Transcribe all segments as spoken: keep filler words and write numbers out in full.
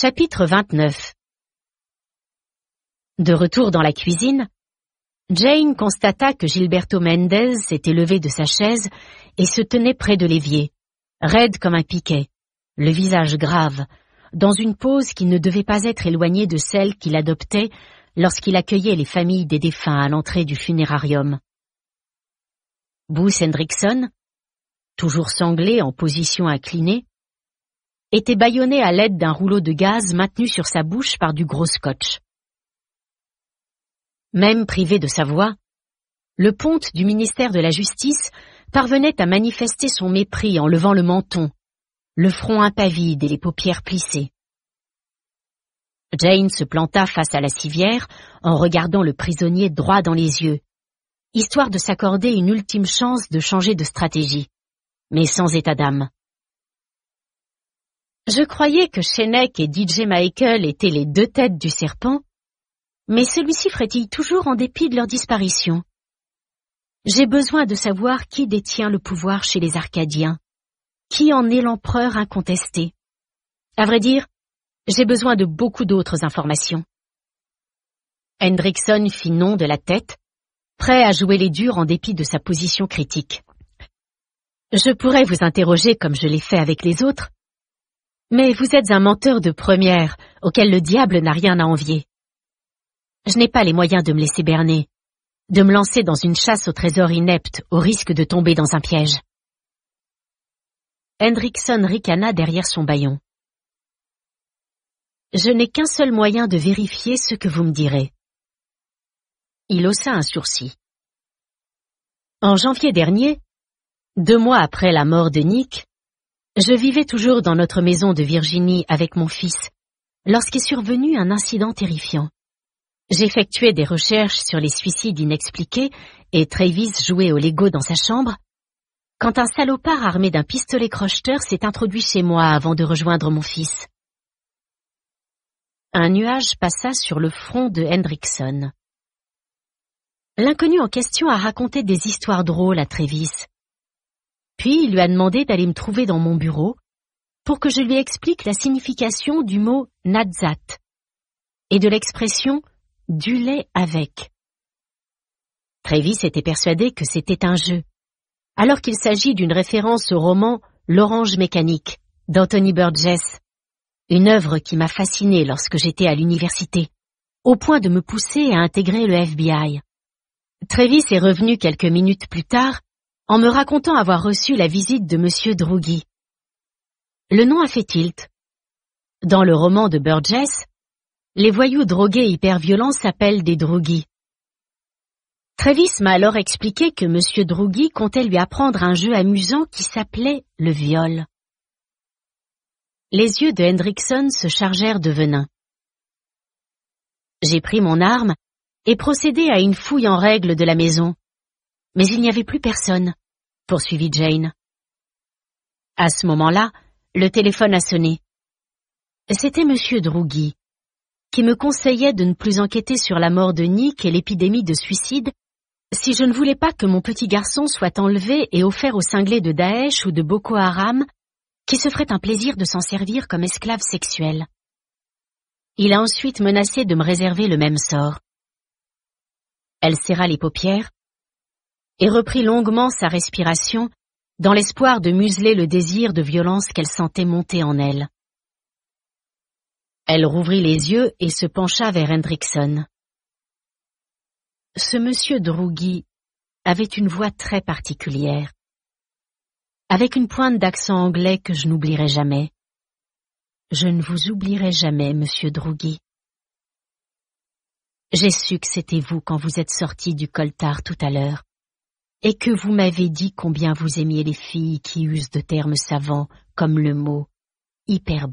Chapitre vingt-neuf. De retour dans la cuisine, Jane constata que Gilberto Mendez s'était levé de sa chaise et se tenait près de l'évier, raide comme un piquet, le visage grave, dans une pose qui ne devait pas être éloignée de celle qu'il adoptait lorsqu'il accueillait les familles des défunts à l'entrée du funérarium. Bruce Hendrickson, toujours sanglé en position inclinée, était bâillonné à l'aide d'un rouleau de gaz maintenu sur sa bouche par du gros scotch. Même privé de sa voix, le ponte du ministère de la Justice parvenait à manifester son mépris en levant le menton, le front impavide et les paupières plissées. Jane se planta face à la civière en regardant le prisonnier droit dans les yeux, histoire de s'accorder une ultime chance de changer de stratégie, mais sans état d'âme. Je croyais que Shenek et D J Michael étaient les deux têtes du serpent, mais celui-ci frétille toujours en dépit de leur disparition. J'ai besoin de savoir qui détient le pouvoir chez les Arcadiens, qui en est l'empereur incontesté. À vrai dire, j'ai besoin de beaucoup d'autres informations. Hendrickson fit non de la tête, prêt à jouer les durs en dépit de sa position critique. Je pourrais vous interroger comme je l'ai fait avec les autres, mais vous êtes un menteur de première, auquel le diable n'a rien à envier. Je n'ai pas les moyens de me laisser berner, de me lancer dans une chasse au trésor inepte au risque de tomber dans un piège. Hendrickson ricana derrière son bâillon. Je n'ai qu'un seul moyen de vérifier ce que vous me direz. Il haussa un sourcil. En janvier dernier, deux mois après la mort de Nick, je vivais toujours dans notre maison de Virginie avec mon fils, lorsqu'est survenu un incident terrifiant. J'effectuais des recherches sur les suicides inexpliqués et Travis jouait au Lego dans sa chambre, quand un salopard armé d'un pistolet crocheteur s'est introduit chez moi avant de rejoindre mon fils. Un nuage passa sur le front de Hendrickson. L'inconnu en question a raconté des histoires drôles à Travis. Puis il lui a demandé d'aller me trouver dans mon bureau pour que je lui explique la signification du mot « Nadsat » et de l'expression « du lait avec ». Travis était persuadé que c'était un jeu, alors qu'il s'agit d'une référence au roman « L'Orange mécanique » d'Anthony Burgess, une œuvre qui m'a fasciné lorsque j'étais à l'université, au point de me pousser à intégrer le F B I. Travis est revenu quelques minutes plus tard en me racontant avoir reçu la visite de Monsieur Druggy. Le nom a fait tilt. Dans le roman de Burgess, les voyous drogués hyper violents s'appellent des Druggy. Travis m'a alors expliqué que Monsieur Druggy comptait lui apprendre un jeu amusant qui s'appelait le viol. Les yeux de Hendrickson se chargèrent de venin. J'ai pris mon arme et procédé à une fouille en règle de la maison. Mais il n'y avait plus personne, poursuivit Jane. À ce moment-là, le téléphone a sonné. C'était Monsieur Druggy, qui me conseillait de ne plus enquêter sur la mort de Nick et l'épidémie de suicide si je ne voulais pas que mon petit garçon soit enlevé et offert aux cinglés de Daesh ou de Boko Haram, qui se feraient un plaisir de s'en servir comme esclave sexuelle. Il a ensuite menacé de me réserver le même sort. Elle serra les paupières et reprit longuement sa respiration dans l'espoir de museler le désir de violence qu'elle sentait monter en elle. Elle rouvrit les yeux et se pencha vers Hendrickson. Ce monsieur Druggy avait une voix très particulière, avec une pointe d'accent anglais que je n'oublierai jamais. Je ne vous oublierai jamais, monsieur Druggy. J'ai su que c'était vous quand vous êtes sorti du coltard tout à l'heure, et que vous m'avez dit combien vous aimiez les filles qui usent de termes savants comme le mot « hyperbole ».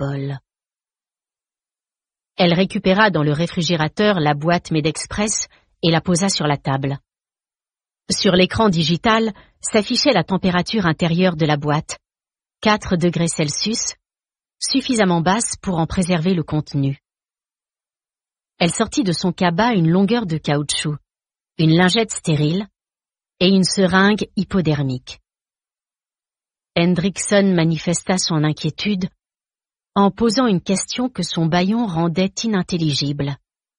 Elle récupéra dans le réfrigérateur la boîte Medexpress et la posa sur la table. Sur l'écran digital s'affichait la température intérieure de la boîte, quatre degrés Celsius, suffisamment basse pour en préserver le contenu. Elle sortit de son cabas une longueur de caoutchouc, une lingette stérile et une seringue hypodermique. Hendrickson manifesta son inquiétude en posant une question que son bâillon rendait inintelligible.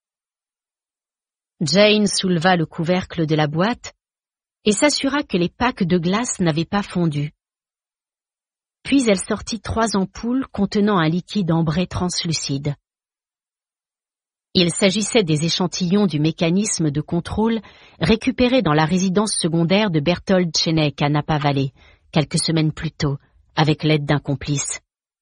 Jane souleva le couvercle de la boîte et s'assura que les packs de glace n'avaient pas fondu. Puis elle sortit trois ampoules contenant un liquide ambré translucide. Il s'agissait des échantillons du mécanisme de contrôle récupérés dans la résidence secondaire de Berthold Scheneck à Napa Valley, quelques semaines plus tôt, avec l'aide d'un complice.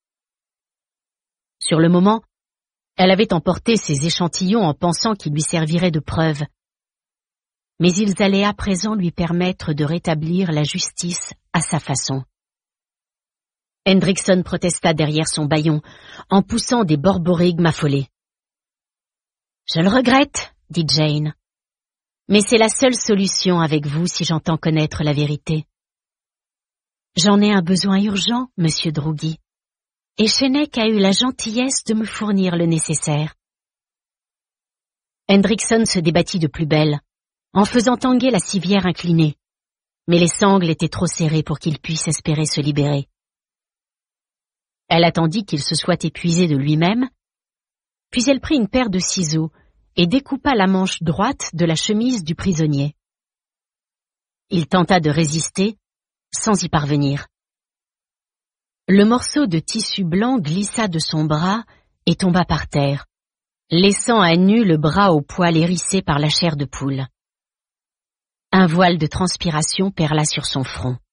Sur le moment, elle avait emporté ces échantillons en pensant qu'ils lui serviraient de preuve. Mais ils allaient à présent lui permettre de rétablir la justice à sa façon. Hendrickson protesta derrière son bâillon, en poussant des borborigmes affolés. « Je le regrette, dit Jane, mais c'est la seule solution avec vous si j'entends connaître la vérité. J'en ai un besoin urgent, monsieur Drougy, et Scheneck a eu la gentillesse de me fournir le nécessaire. » Hendrickson se débattit de plus belle, en faisant tanguer la civière inclinée, mais les sangles étaient trop serrées pour qu'il puisse espérer se libérer. Elle attendit qu'il se soit épuisé de lui-même, puis elle prit une paire de ciseaux et découpa la manche droite de la chemise du prisonnier. Il tenta de résister, sans y parvenir. Le morceau de tissu blanc glissa de son bras et tomba par terre, laissant à nu le bras au poil hérissé par la chair de poule. Un voile de transpiration perla sur son front.